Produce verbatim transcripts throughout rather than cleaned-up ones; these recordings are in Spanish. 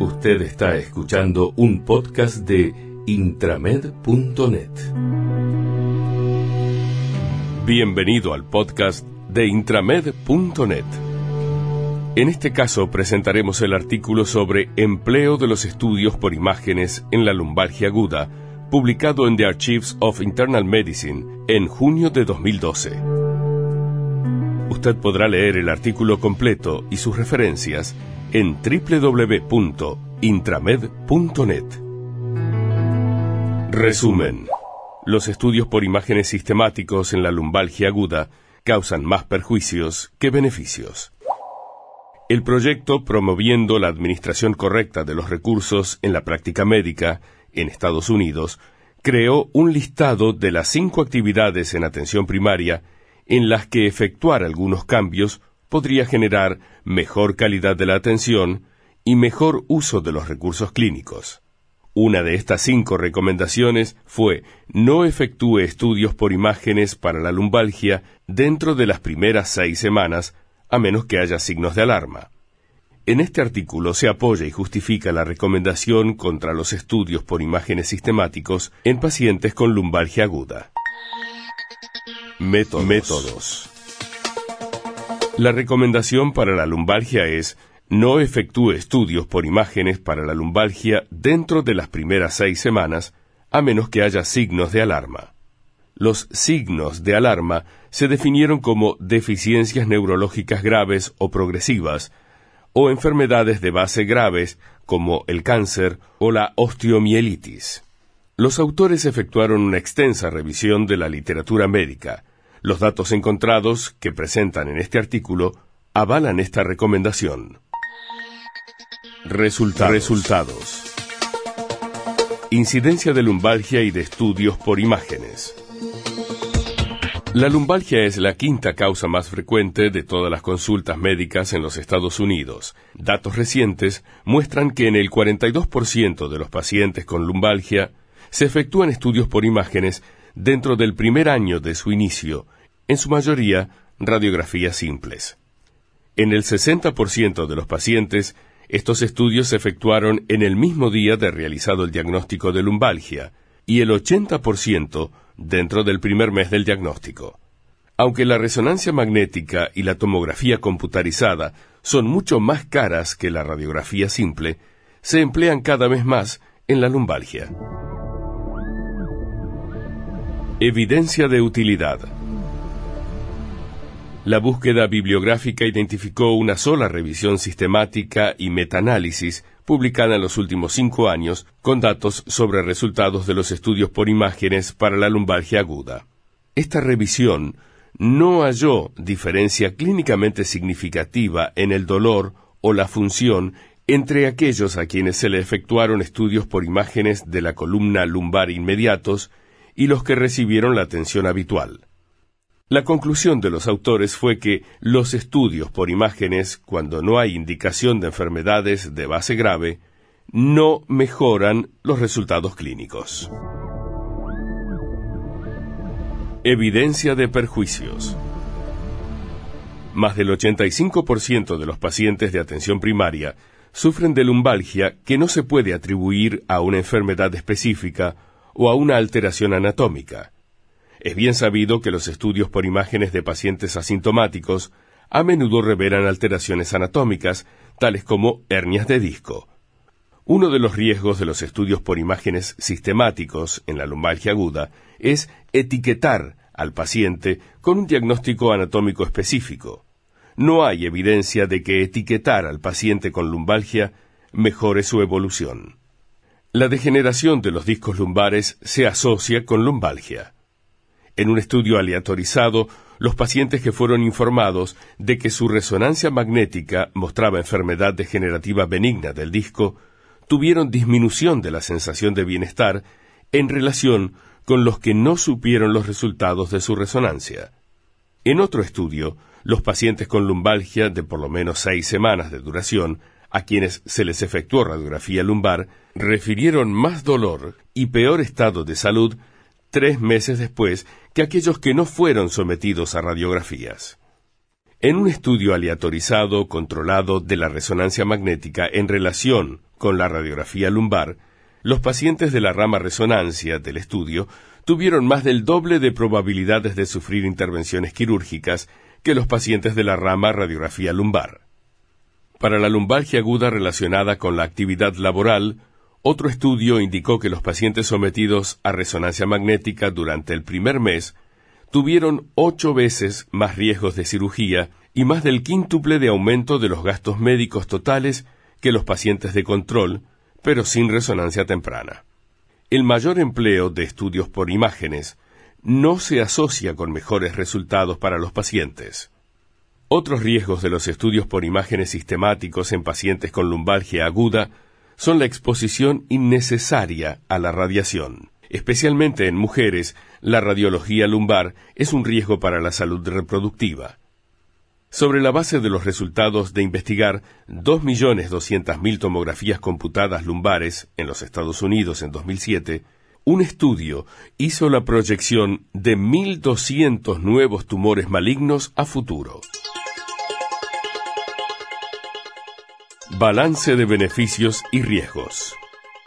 Usted está escuchando un podcast de intramed punto net. Bienvenido al podcast de intramed punto net. En este caso presentaremos el artículo sobre empleo de los estudios por imágenes en la lumbalgia aguda, publicado en The Archives of Internal Medicine en junio de dos mil doce. Usted podrá leer el artículo completo y sus referencias en doble u doble u doble u punto intramed punto net. Resumen. Los estudios por imágenes sistemáticos en la lumbalgia aguda causan más perjuicios que beneficios. El proyecto Promoviendo la Administración Correcta de los Recursos en la Práctica Médica en Estados Unidos creó un listado de las cinco actividades en atención primaria en las que efectuar algunos cambios podría generar mejor calidad de la atención y mejor uso de los recursos clínicos. Una de estas cinco recomendaciones fue no efectúe estudios por imágenes para la lumbalgia dentro de las primeras seis semanas, a menos que haya signos de alarma. En este artículo se apoya y justifica la recomendación contra los estudios por imágenes sistemáticos en pacientes con lumbalgia aguda. Métodos. Métodos. La recomendación para la lumbalgia es no efectúe estudios por imágenes para la lumbalgia dentro de las primeras seis semanas, a menos que haya signos de alarma. Los signos de alarma se definieron como deficiencias neurológicas graves o progresivas, o enfermedades de base graves como el cáncer o la osteomielitis. Los autores efectuaron una extensa revisión de la literatura médica. Los datos encontrados que presentan en este artículo avalan esta recomendación. Resultados. Resultados. Incidencia de lumbalgia y de estudios por imágenes. La lumbalgia es la quinta causa más frecuente de todas las consultas médicas en los Estados Unidos. Datos recientes muestran que en el cuarenta y dos por ciento de los pacientes con lumbalgia se efectúan estudios por imágenes dentro del primer año de su inicio, en su mayoría radiografías simples. En el sesenta por ciento de los pacientes, estos estudios se efectuaron en el mismo día de realizado el diagnóstico de lumbalgia, y el ochenta por ciento dentro del primer mes del diagnóstico. Aunque la resonancia magnética y la tomografía computarizada son mucho más caras que la radiografía simple, se emplean cada vez más en la lumbalgia. Evidencia de utilidad. La búsqueda bibliográfica identificó una sola revisión sistemática y metaanálisis publicada en los últimos cinco años con datos sobre resultados de los estudios por imágenes para la lumbalgia aguda. Esta revisión no halló diferencia clínicamente significativa en el dolor o la función entre aquellos a quienes se le efectuaron estudios por imágenes de la columna lumbar inmediatos y los que recibieron la atención habitual. La conclusión de los autores fue que los estudios por imágenes, cuando no hay indicación de enfermedades de base grave, no mejoran los resultados clínicos. Evidencia de perjuicios. Más del ochenta y cinco por ciento de los pacientes de atención primaria sufren de lumbalgia que no se puede atribuir a una enfermedad específica o a una alteración anatómica. Es bien sabido que los estudios por imágenes de pacientes asintomáticos a menudo revelan alteraciones anatómicas, tales como hernias de disco. Uno de los riesgos de los estudios por imágenes sistemáticos en la lumbalgia aguda es etiquetar al paciente con un diagnóstico anatómico específico. No hay evidencia de que etiquetar al paciente con lumbalgia mejore su evolución. La degeneración de los discos lumbares se asocia con lumbalgia. En un estudio aleatorizado, los pacientes que fueron informados de que su resonancia magnética mostraba enfermedad degenerativa benigna del disco, tuvieron disminución de la sensación de bienestar en relación con los que no supieron los resultados de su resonancia. En otro estudio, los pacientes con lumbalgia de por lo menos seis semanas de duración, a quienes se les efectuó radiografía lumbar, refirieron más dolor y peor estado de salud tres meses después que aquellos que no fueron sometidos a radiografías. En un estudio aleatorizado, controlado de la resonancia magnética en relación con la radiografía lumbar, los pacientes de la rama resonancia del estudio tuvieron más del doble de probabilidades de sufrir intervenciones quirúrgicas que los pacientes de la rama radiografía lumbar. Para la lumbalgia aguda relacionada con la actividad laboral, otro estudio indicó que los pacientes sometidos a resonancia magnética durante el primer mes tuvieron ocho veces más riesgos de cirugía y más del quíntuple de aumento de los gastos médicos totales que los pacientes de control, pero sin resonancia temprana. El mayor empleo de estudios por imágenes no se asocia con mejores resultados para los pacientes. Otros riesgos de los estudios por imágenes sistemáticos en pacientes con lumbalgia aguda son la exposición innecesaria a la radiación. Especialmente en mujeres, la radiología lumbar es un riesgo para la salud reproductiva. Sobre la base de los resultados de investigar dos millones doscientas mil tomografías computadas lumbares en los Estados Unidos en dos mil siete, un estudio hizo la proyección de mil doscientos nuevos tumores malignos a futuro. Balance de beneficios y riesgos.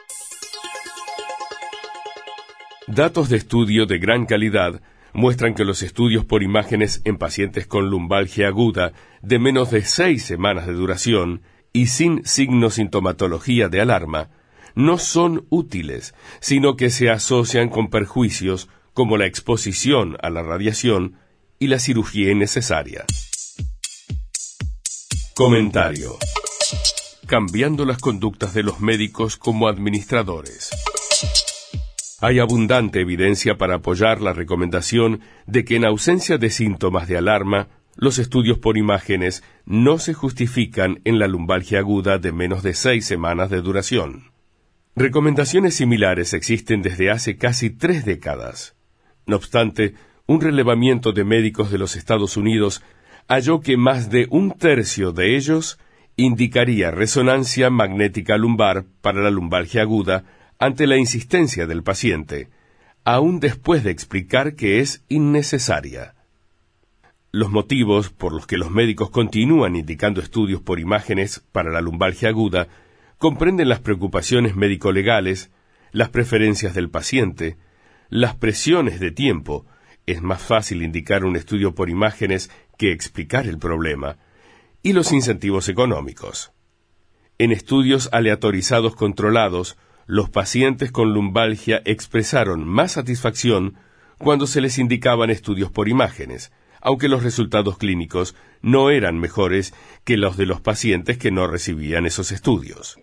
Datos de estudio de gran calidad muestran que los estudios por imágenes en pacientes con lumbalgia aguda de menos de seis semanas de duración y sin signo-sintomatología de alarma no son útiles, sino que se asocian con perjuicios como la exposición a la radiación y la cirugía innecesaria. Comentario. Cambiando las conductas de los médicos como administradores. Hay abundante evidencia para apoyar la recomendación de que en ausencia de síntomas de alarma, los estudios por imágenes no se justifican en la lumbalgia aguda de menos de seis semanas de duración. Recomendaciones similares existen desde hace casi tres décadas. No obstante, un relevamiento de médicos de los Estados Unidos halló que más de un tercio de ellos indicaría resonancia magnética lumbar para la lumbalgia aguda ante la insistencia del paciente, aún después de explicar que es innecesaria. Los motivos por los que los médicos continúan indicando estudios por imágenes para la lumbalgia aguda comprenden las preocupaciones médico-legales, las preferencias del paciente, las presiones de tiempo. Es más fácil indicar un estudio por imágenes que explicar el problema, y los incentivos económicos. En estudios aleatorizados controlados, los pacientes con lumbalgia expresaron más satisfacción cuando se les indicaban estudios por imágenes, aunque los resultados clínicos no eran mejores que los de los pacientes que no recibían esos estudios.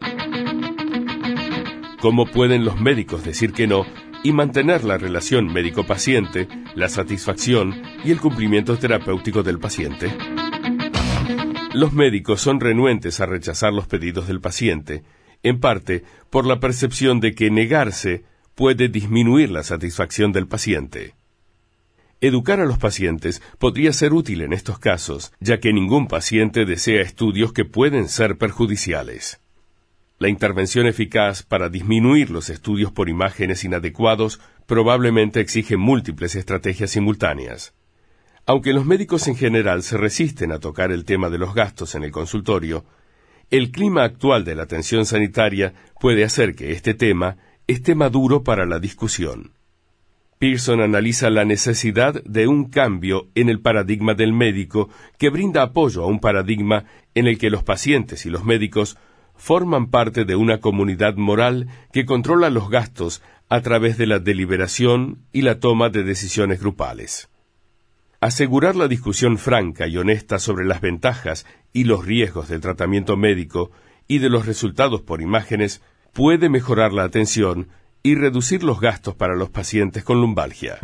¿Cómo pueden los médicos decir que no y mantener la relación médico-paciente, la satisfacción y el cumplimiento terapéutico del paciente? Los médicos son renuentes a rechazar los pedidos del paciente, en parte por la percepción de que negarse puede disminuir la satisfacción del paciente. Educar a los pacientes podría ser útil en estos casos, ya que ningún paciente desea estudios que pueden ser perjudiciales. La intervención eficaz para disminuir los estudios por imágenes inadecuados probablemente exige múltiples estrategias simultáneas. Aunque los médicos en general se resisten a tocar el tema de los gastos en el consultorio, el clima actual de la atención sanitaria puede hacer que este tema esté maduro para la discusión. Pearson analiza la necesidad de un cambio en el paradigma del médico que brinda apoyo a un paradigma en el que los pacientes y los médicos forman parte de una comunidad moral que controla los gastos a través de la deliberación y la toma de decisiones grupales. Asegurar la discusión franca y honesta sobre las ventajas y los riesgos del tratamiento médico y de los resultados por imágenes puede mejorar la atención y reducir los gastos para los pacientes con lumbalgia.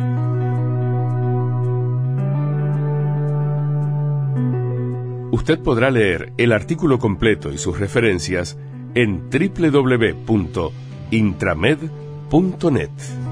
Usted podrá leer el artículo completo y sus referencias en doble u doble u doble u punto intramed punto net.